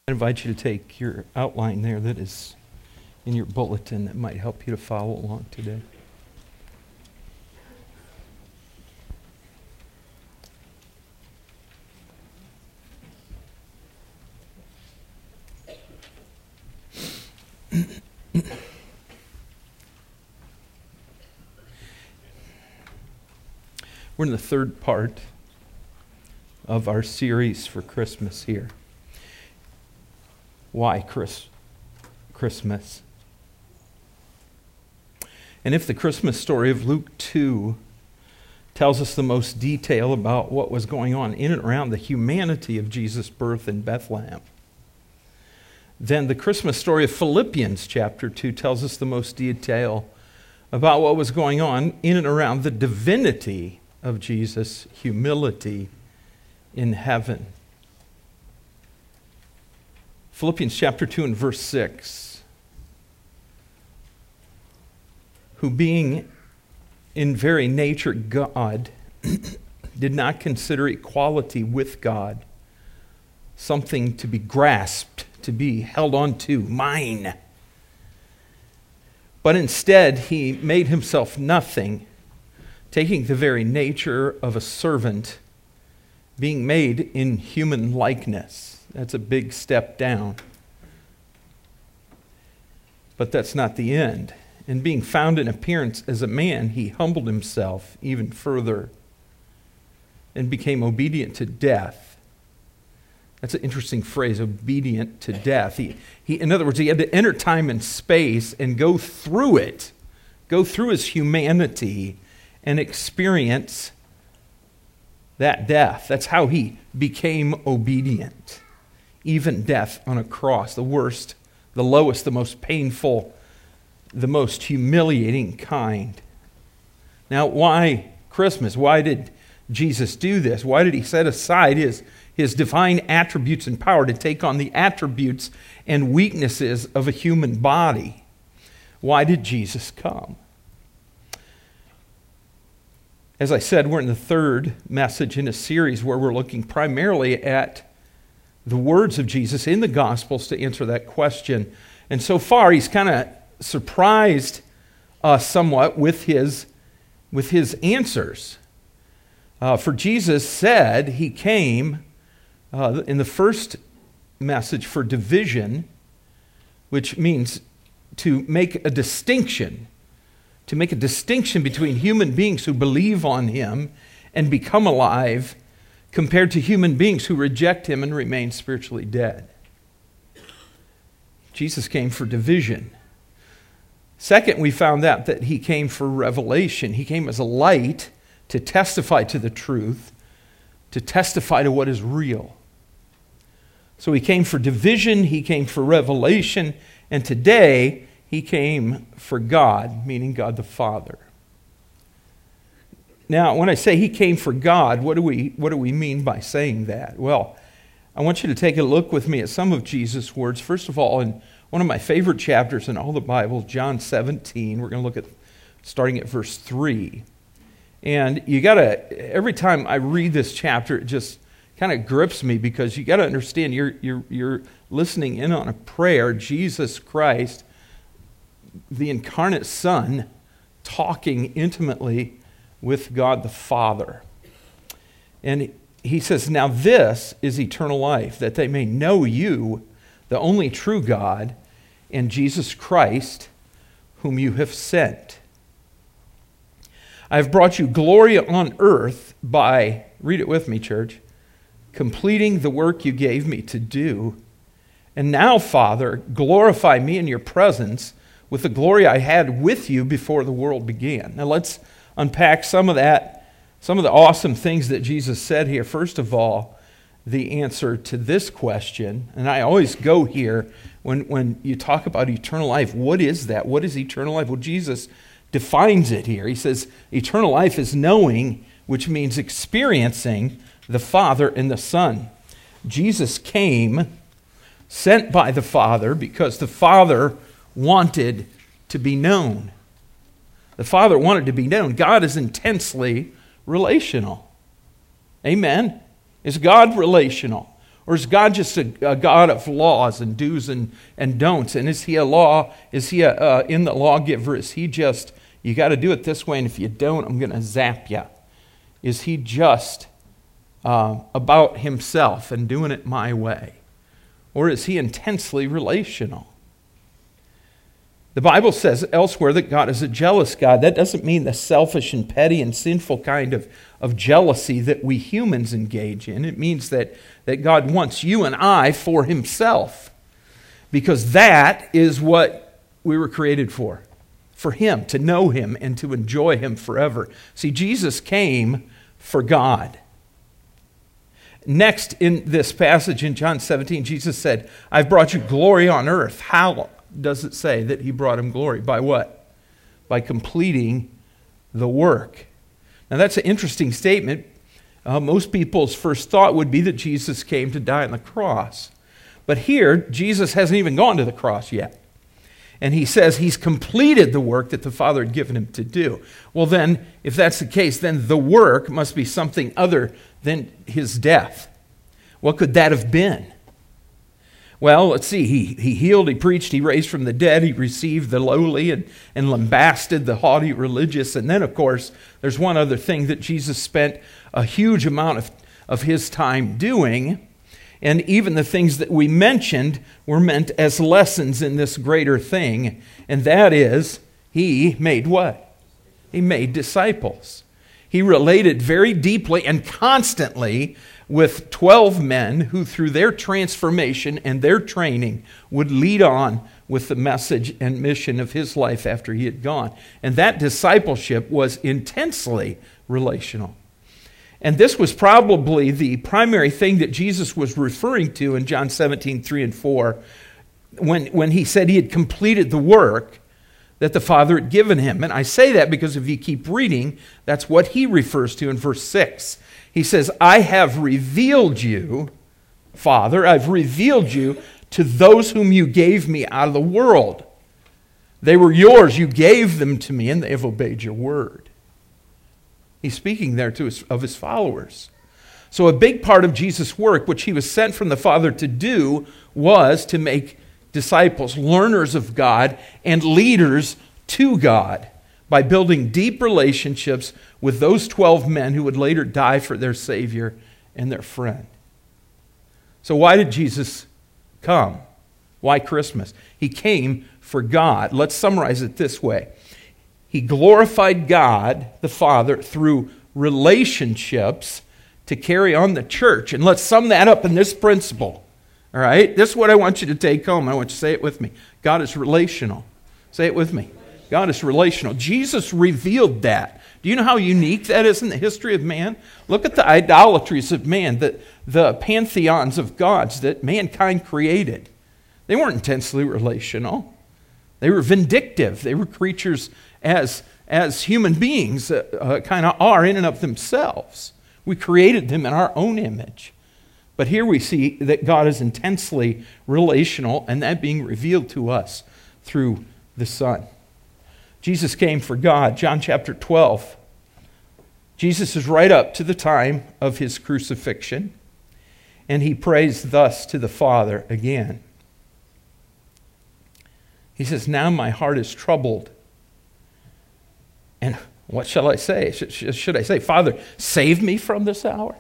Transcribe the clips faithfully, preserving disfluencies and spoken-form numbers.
I invite you to take your outline there that is in your bulletin that might help you to follow along today. We're in the third part of our series for Christmas here. Why Chris, Christmas? And if the Christmas story of Luke two tells us the most detail about what was going on in and around the humanity of Jesus' birth in Bethlehem, then the Christmas story of Philippians chapter two tells us the most detail about what was going on in and around the divinity of Jesus' humility in heaven. Philippians chapter two and verse six. Who being in very nature God, did not consider equality with God something to be grasped, to be held on to, mine. But instead he made himself nothing, taking the very nature of a servant, being made in human likeness. That's a big step down. But that's not the end. And being found in appearance as a man, he humbled himself even further and became obedient to death. That's an interesting phrase, obedient to death. He, he, in other words, he had to enter time and space and go through it, go through his humanity and experience that death. That's how he became obedient. Even death on a cross, the worst, the lowest, the most painful, the most humiliating kind. Now, why Christmas? Why did Jesus do this? Why did he set aside his, his divine attributes and power to take on the attributes and weaknesses of a human body? Why did Jesus come? As I said, we're in the third message in a series where we're looking primarily at the words of Jesus in the Gospels to answer that question. And so far, he's kind of surprised us somewhat with his, with his answers. Uh, for Jesus said he came uh, in the first message for division, which means to make a distinction, to make a distinction between human beings who believe on him and become alive compared to human beings who reject him and remain spiritually dead. Jesus came for division. Second, we found out that he came for revelation. He came as a light to testify to the truth, to testify to what is real. So he came for division, he came for revelation, and today he came for God, meaning God the Father. Now, when I say he came for God, what do we what do we mean by saying that? Well, I want you to take a look with me at some of Jesus' words. First of all, in one of my favorite chapters in all the Bible, John seventeen, we're going to look at starting at verse three. And you got to, every time I read this chapter, it just kind of grips me because you got to understand you're you're you're listening in on a prayer, Jesus Christ, the incarnate Son, talking intimately with God the Father. And he says, now this is eternal life, that they may know you, the only true God, and Jesus Christ, whom you have sent. I have brought you glory on earth by, read it with me, church, completing the work you gave me to do. And now, Father, glorify me in your presence with the glory I had with you before the world began. Now let's unpack some of that, some of the awesome things that Jesus said here. First of all, the answer to this question, and I always go here when, when you talk about eternal life. What is that? What is eternal life? Well, Jesus defines it here. He says eternal life is knowing, which means experiencing the Father and the Son. Jesus came sent by the Father because the Father wanted to be known. The Father wanted to be known. God is intensely relational. Amen. Is God relational? Or is God just a, a God of laws and do's and, and don'ts? And is he a law? Is he a, uh, in the lawgiver? Is he just, you got to do it this way, and if you don't, I'm going to zap you? Is he just uh, about himself and doing it my way? Or is he intensely relational? The Bible says elsewhere that God is a jealous God. That doesn't mean the selfish and petty and sinful kind of, of jealousy that we humans engage in. It means that, that God wants you and I for himself, because that is what we were created for, for him, to know him and to enjoy him forever. See, Jesus came for God. Next in this passage in John seventeen, Jesus said, I've brought you glory on earth. How does it say that he brought him glory? By what? By completing the work. Now that's an interesting statement. Uh, most people's first thought would be that Jesus came to die on the cross. But here, Jesus hasn't even gone to the cross yet. And he says he's completed the work that the Father had given him to do. Well then, if that's the case, then the work must be something other than his death. What could that have been? Well, let's see. He, he healed, he preached, he raised from the dead, he received the lowly and, and lambasted the haughty religious. And then, of course, there's one other thing that Jesus spent a huge amount of, of his time doing. And even the things that we mentioned were meant as lessons in this greater thing. And that is, he made what? He made disciples. He related very deeply and constantly with twelve men who, through their transformation and their training, would lead on with the message and mission of his life after he had gone. And that discipleship was intensely relational. And this was probably the primary thing that Jesus was referring to in John seventeen, three and four, when, when he said he had completed the work that the Father had given him. And I say that because if you keep reading, that's what he refers to in verse six. He says, I have revealed you, Father, I've revealed you to those whom you gave me out of the world. They were yours, you gave them to me, and they have obeyed your word. He's speaking there to his, of his followers. So a big part of Jesus' work, which he was sent from the Father to do, was to make disciples, learners of God, and leaders to God by building deep relationships with those twelve men who would later die for their Savior and their friend. So why did Jesus come? Why Christmas? He came for God. Let's summarize it this way. He glorified God, the Father, through relationships to carry on the church. And let's sum that up in this principle. All right? This is what I want you to take home. I want you to say it with me. God is relational. Say it with me. God is relational. Jesus revealed that. Do you know how unique that is in the history of man? Look at the idolatries of man, the, the pantheons of gods that mankind created. They weren't intensely relational. They were vindictive. They were creatures as, as human beings uh, uh, kind of are in and of themselves. We created them in our own image. But here we see that God is intensely relational, and that being revealed to us through the Son. Jesus came for God. John chapter twelve. Jesus is right up to the time of his crucifixion, and he prays thus to the Father again. He says, now my heart is troubled. And what shall I say? Should I say, Father, save me from this hour?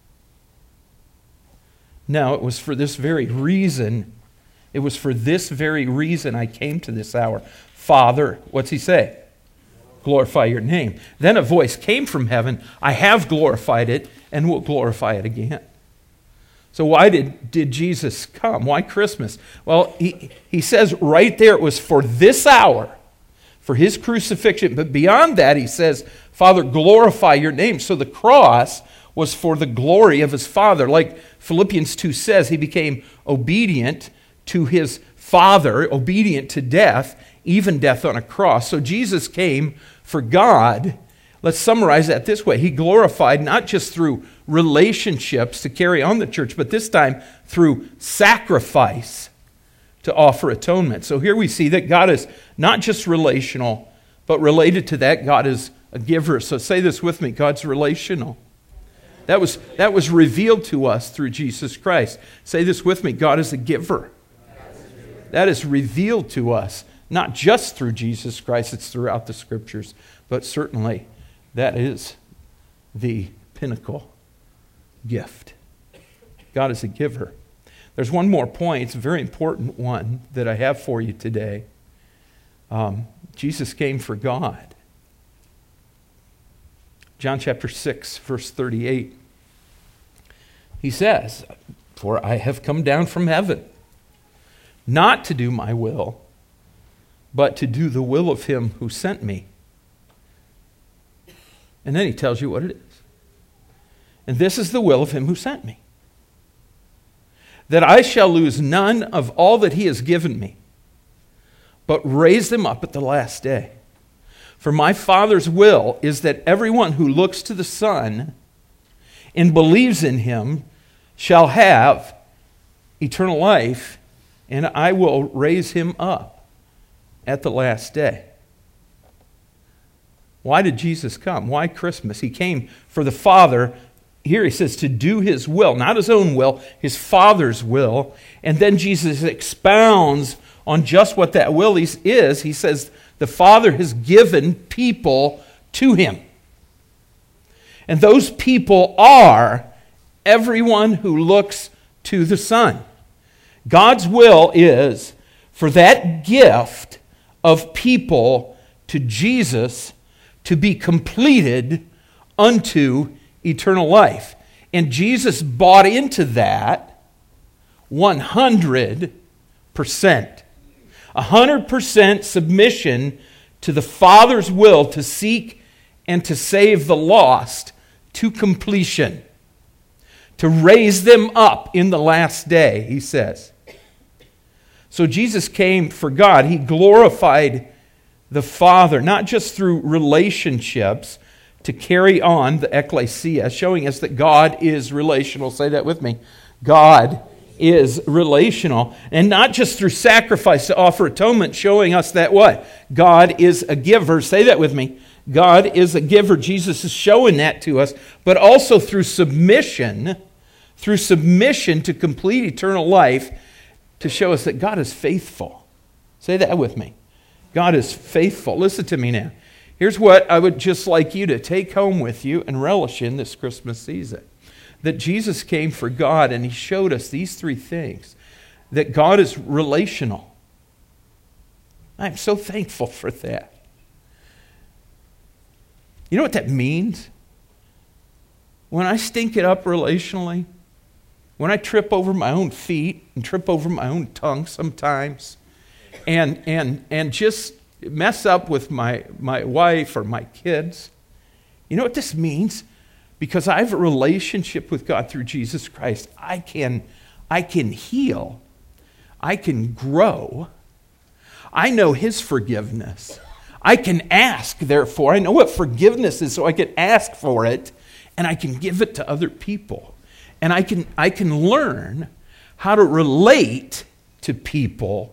No, it was for this very reason. It was for this very reason I came to this hour. Father, what's he say? Glorify your name. Then a voice came from heaven. I have glorified it and will glorify it again. So why did, did Jesus come? Why Christmas? Well, he, he says right there it was for this hour, for his crucifixion. But beyond that, he says, Father, glorify your name. So the cross was for the glory of his Father. Like Philippians two says, he became obedient to his Father, obedient to death, even death on a cross. So Jesus came for God. Let's summarize that this way. He glorified not just through relationships to carry on the church, but this time through sacrifice to offer atonement. So here we see that God is not just relational, but related to that, God is a giver. So say this with me, God's relational. That was, that was revealed to us through Jesus Christ. Say this with me. God is a giver. That is revealed to us, not just through Jesus Christ. It's throughout the Scriptures. But certainly, that is the pinnacle gift. God is a giver. There's one more point. It's a very important one that I have for you today. Um, Jesus came for God. John chapter six, verse thirty-eight. He says, "For I have come down from heaven, not to do my will, but to do the will of him who sent me." And then he tells you what it is. "And this is the will of him who sent me, that I shall lose none of all that he has given me, but raise them up at the last day. For my Father's will is that everyone who looks to the Son and believes in him shall have eternal life, and I will raise him up at the last day." Why did Jesus come? Why Christmas? He came for the Father. Here he says to do his will, not his own will, his Father's will. And then Jesus expounds on just what that will is. He says the Father has given people to him. And those people are everyone who looks to the Son. God's will is for that gift of people to Jesus to be completed unto eternal life. And Jesus bought into that one hundred percent. one hundred percent submission to the Father's will to seek and to save the lost to completion. To raise them up in the last day, he says. So Jesus came for God. He glorified the Father, not just through relationships, to carry on the ecclesia, showing us that God is relational. Say that with me. God is relational. And not just through sacrifice to offer atonement, showing us that what? God is a giver. Say that with me. God is a giver. Jesus is showing that to us. But also through submission, through submission to complete eternal life, to show us that God is faithful. Say that with me. God is faithful. Listen to me now. Here's what I would just like you to take home with you and relish in this Christmas season. That Jesus came for God, and he showed us these three things. That God is relational. I'm so thankful for that. You know what that means? When I stink it up relationally, when I trip over my own feet and trip over my own tongue sometimes, and and and just mess up with my, my wife or my kids, you know what this means? Because I have a relationship with God through Jesus Christ, I can, I can heal. I can grow. I know his forgiveness. I can ask, therefore. I know what forgiveness is, so I can ask for it, and I can give it to other people. And I can, I can learn how to relate to people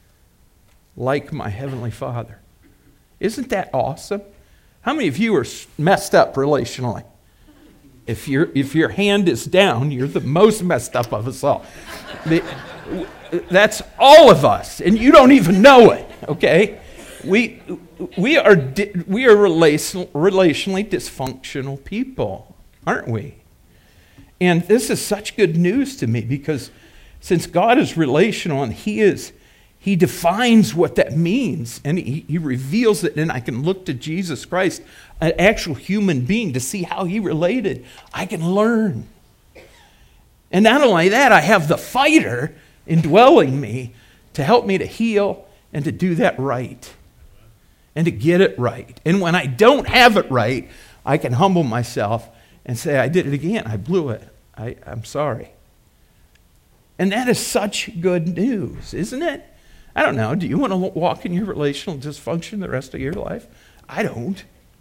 like my Heavenly Father. Isn't that awesome? How many of you are messed up relationally? If, your if your hand is down, you're the most messed up of us all. The, that's all of us, and you don't even know it, okay? We, we are, we are relational, relationally dysfunctional people, aren't we? And this is such good news to me, because since God is relational and he is He defines what that means, and he, he reveals it, and I can look to Jesus Christ, an actual human being, to see how he related. I can learn. And not only that, I have the fighter indwelling me to help me to heal and to do that right and to get it right. And when I don't have it right, I can humble myself and say, I did it again. I blew it. I, I'm sorry. And that is such good news, isn't it? I don't know. Do you want to walk in your relational dysfunction the rest of your life? I don't.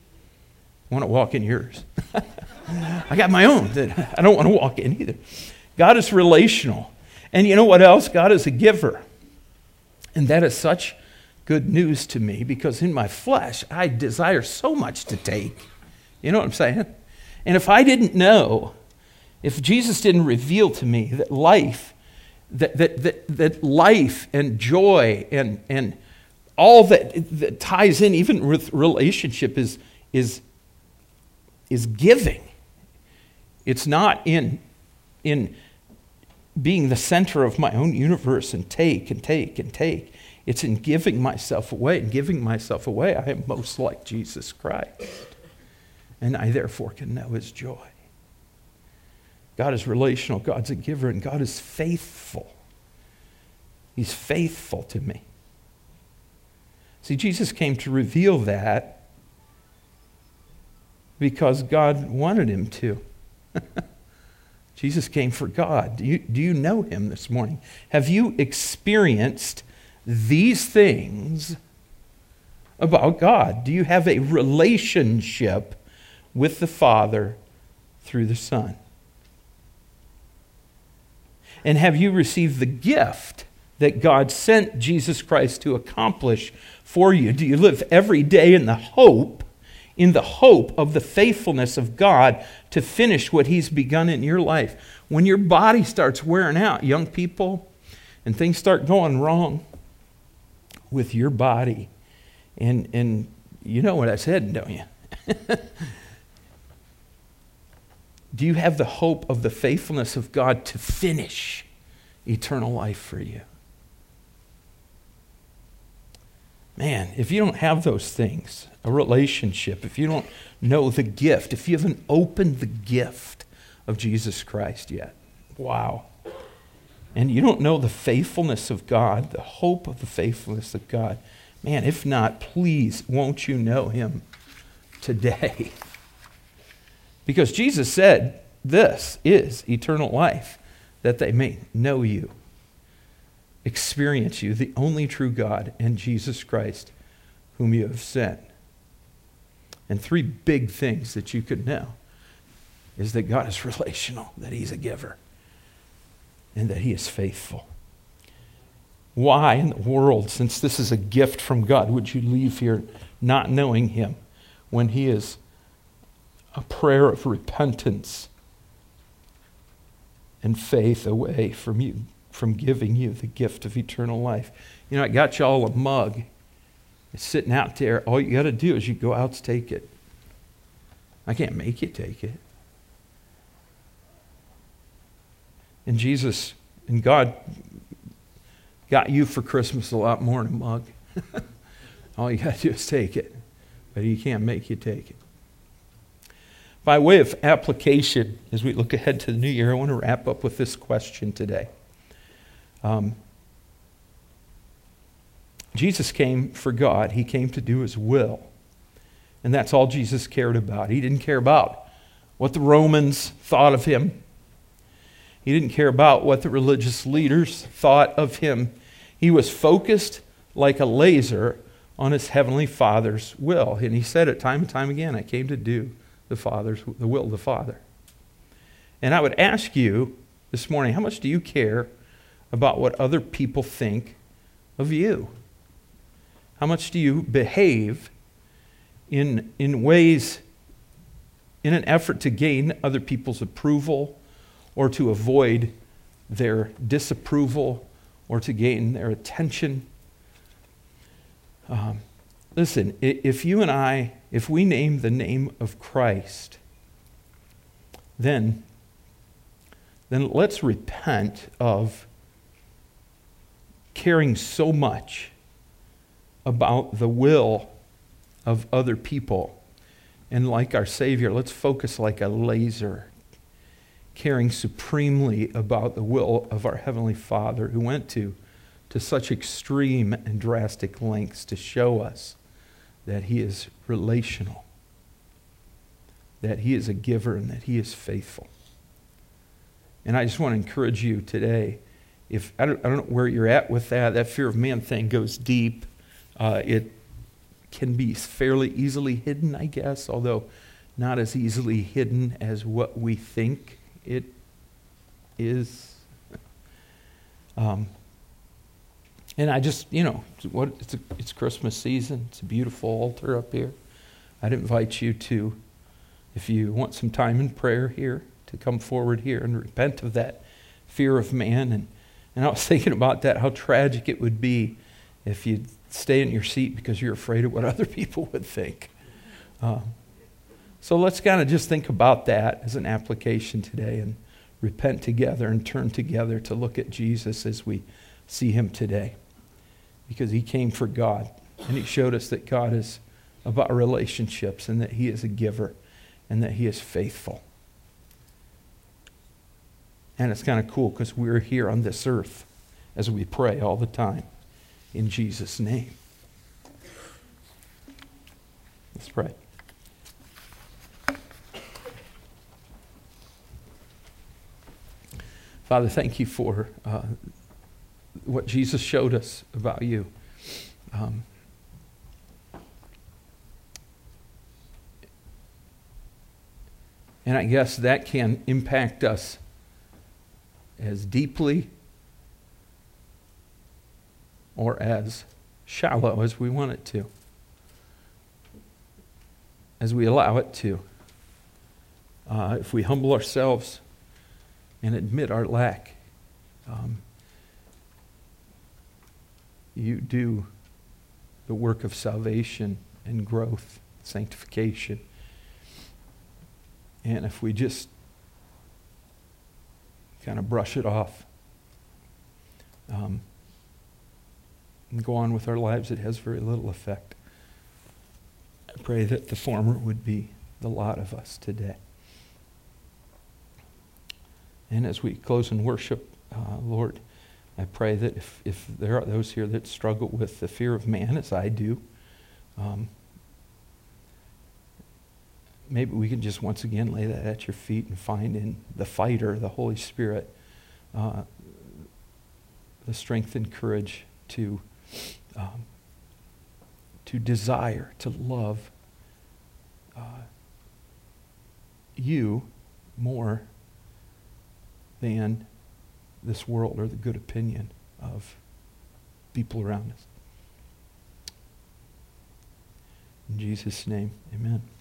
I want to walk in yours. I got my own that I don't want to walk in either. God is relational. And you know what else? God is a giver. And that is such good news to me, because in my flesh, I desire so much to take. You know what I'm saying? And if I didn't know if Jesus didn't reveal to me that life, that that that, that life and joy and and all that, that ties in, even with relationship, is is is giving. It's not in in being the center of my own universe and take and take and take. It's in giving myself away. And giving myself away, I am most like Jesus Christ. And I therefore can know his joy. God is relational. God's a giver. And God is faithful. He's faithful to me. See, Jesus came to reveal that because God wanted him to. Jesus came for God. Do you, do you know him this morning? Have you experienced these things about God? Do you have a relationship with the Father through the Son? And have you received the gift that God sent Jesus Christ to accomplish for you? Do you live every day in the hope, in the hope of the faithfulness of God to finish what he's begun in your life? When your body starts wearing out, young people, and things start going wrong with your body, and, and you know what I said, don't you? Do you have the hope of the faithfulness of God to finish eternal life for you? Man, if you don't have those things, a relationship, if you don't know the gift, if you haven't opened the gift of Jesus Christ yet, wow. And you don't know the faithfulness of God, the hope of the faithfulness of God, man, if not, please, won't you know him today? Because Jesus said, this is eternal life, that they may know you, experience you, the only true God, and Jesus Christ, whom you have sent. And three big things that you could know is that God is relational, that he's a giver, and that he is faithful. Why in the world, since this is a gift from God, would you leave here not knowing him when he is a prayer of repentance and faith away from you, from giving you the gift of eternal life? You know, I got you all a mug. It's sitting out there. All you got to do is you go out to take it. I can't make you take it. And Jesus and God got you for Christmas a lot more than a mug. All you got to do is take it. But he can't make you take it. By way of application, as we look ahead to the new year, I want to wrap up with this question today. Um, Jesus came for God. He came to do his will. And that's all Jesus cared about. He didn't care about what the Romans thought of him. He didn't care about what the religious leaders thought of him. He was focused like a laser on his heavenly Father's will. And he said it time and time again, I came to do the Father's, the will of the Father. And I would ask you this morning, how much do you care about what other people think of you? How much do you behave in, in ways, in an effort to gain other people's approval, or to avoid their disapproval, or to gain their attention? Um, listen, if you and I, if we name the name of Christ, then, then let's repent of caring so much about the will of other people. And like our Savior, let's focus like a laser, caring supremely about the will of our Heavenly Father, who went to, to such extreme and drastic lengths to show us that he is relational, that he is a giver, and that he is faithful. And I just want to encourage you today, if I don't, I don't know where you're at with that, that fear of man thing goes deep. Uh, it can be fairly easily hidden, I guess, although not as easily hidden as what we think it is. Um, and I just, you know, what it's, a, it's Christmas season. It's a beautiful altar up here. I'd invite you to, if you want some time in prayer here to come forward here and repent of that fear of man. And, and I was thinking about that, how tragic it would be if you stay in your seat because you're afraid of what other people would think. Uh, so let's kind of just think about that as an application today and repent together and turn together to look at Jesus as we see him today. Because he came for God, and he showed us that God is about relationships and that he is a giver and that he is faithful. And it's kind of cool because we're here on this earth as we pray all the time in Jesus' name. Let's pray. Father, thank you for uh, what Jesus showed us about you. Um, and I guess that can impact us as deeply or as shallow as we want it to, as we allow it to. Uh, if we humble ourselves and admit our lack, um, you do the work of salvation and growth, sanctification. And if we just kind of brush it off um, and go on with our lives, it has very little effect. I pray that the former would be the lot of us today. And as we close in worship, uh, Lord, I pray that if, if there are those here that struggle with the fear of man, as I do, um, maybe we can just once again lay that at your feet and find in the fighter, the Holy Spirit, uh, the strength and courage to um, to desire, to love uh, you more than this world or the good opinion of people around us. In Jesus' name, amen.